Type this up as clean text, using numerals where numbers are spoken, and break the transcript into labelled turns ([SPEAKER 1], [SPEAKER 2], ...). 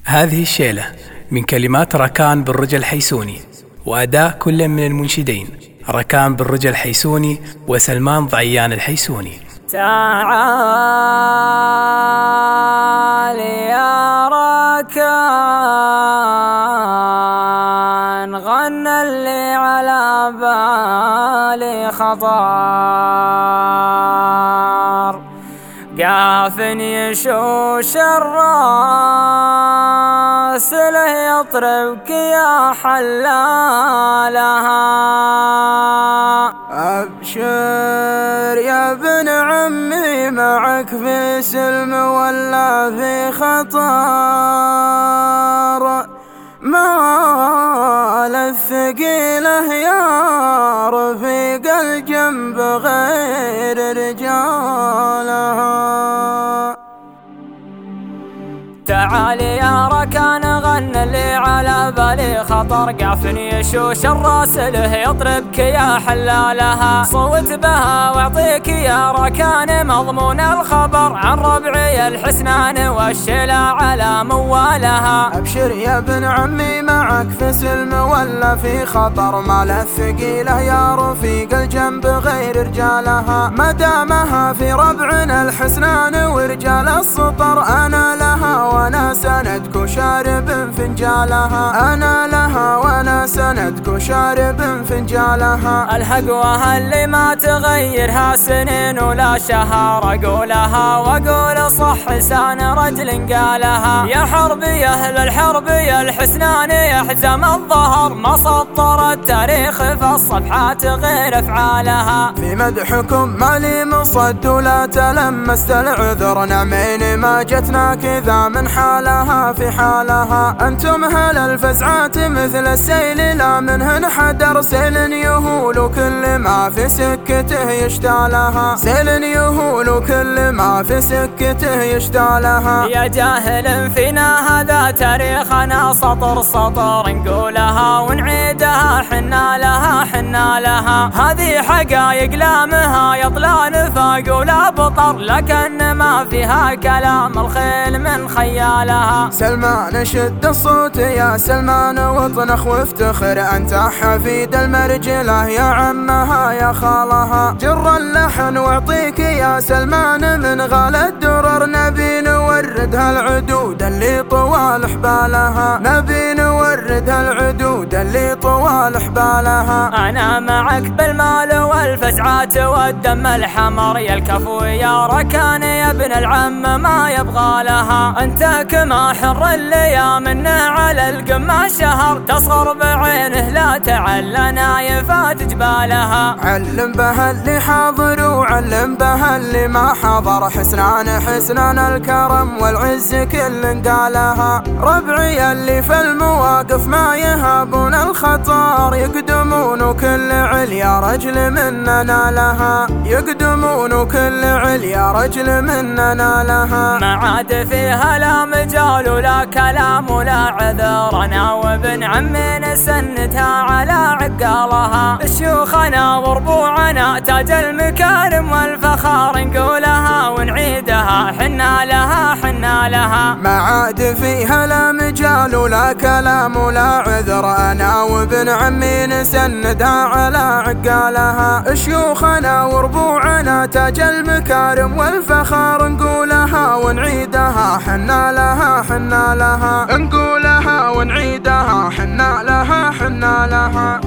[SPEAKER 1] هذه الشيلة من كلمات ركان بن رجا الحيسوني، وأداء كل من المنشدين ركان بن رجا الحيسوني وسلمان ضعيان الحيسوني.
[SPEAKER 2] تعال يا ركان غنى اللي على بالي خطر، قاف يشوش الراس له يطربك يا حلالها. أبشر يا ابن عمي معك في سلم ولا في خطر، ما الثقيله يا رفيق الجنب غير رجالها. تعال يا ركان غنى اللي على بالي خطر، قاف يشوش الراس له يطربك يا حلالها. صوت بها واعطيك يا ركان مضمون الخبر عن ربعي الحسنان والشيلة على موالها.
[SPEAKER 3] أبشر يا ابن عمي معك في سلم ولا في خطر، ما الثقيله يا رفيق الجنب غير رجالها. ما دامها في ربعنا الحسنان ورجال السطر، أنا لها وانا سندك وشارب فنجالها. انا لها وانا سندك وشارب فنجالها.
[SPEAKER 2] الحقوها اللي ما تغيرها سنين ولا شهر، اقولها واقول صح لسان رجل قالها. يا حربي اهل الحرب يا الحسنان يحزم الظهر، ما سطر التاريخ في الصفحات غير افعالها.
[SPEAKER 3] في مدحكم مالي مصد ولا تلمست العذر، نعمين ما جتنا كذا من حالها في حالها. أنتم هل الفزعات مثل السيل لا منهن حدر، سيل يهول وكل ما في سكته يشتالها. سيل يهول وكل ما في سكته يشتالها.
[SPEAKER 2] يا جاهل فينا هذا تاريخنا سطر سطر، نقولها ونعيدها حنا لها حنا لها. هذه حقايق لامها يطلع نفاق ولا بطر، لكن ما فيها كلام الخيل من خيالها.
[SPEAKER 3] سلمان شد الصوت يا سلمان واطنخ وافتخر، انت حفيد المرجله يا عمها يا خالها. جر اللحن واعطيك يا سلمان من غالى الدرر، نبي نوردها العدود اللي طوال حبالها. نبي نوردها العدود اللي طوال حبالها.
[SPEAKER 2] انا معك بالمال والفزعات والدم الحمر، يا الكفو يا ركان يا ابن العم ما يبغى لها. انت كما حر اللي يا منه على القمة شهر، تصغر بعينه لا تعل نايفات جبالها.
[SPEAKER 3] علم بها اللي حاضر وعلم بها اللي ما حضر، حسنان حسنان الكرم والعز كل قالها. ربعي اللي في المواقف ما يهابون الخطر، يقدمون وكل عليا رجل مننا لها. يقدمون وكل عليا رجل مننا لها.
[SPEAKER 2] ما عاد فيها لا مجال ولا كلام ولا عذر، انا وابن عمي نسندها على عقالها. شيوخنا وربوعنا تاج المكارم والفخار، نقولها ونعيدها حنا لها حنا لها.
[SPEAKER 3] ما عاد فيها لا مجال ولا كلام ولا عذر، انا وابن عمي نسندها على عقالها. شيوخنا وربوعنا تاج المكارم والفخار، نقولها ونعيدها حنا لها حنا لها. نقولها ونعيدها حنا لها حنا لها.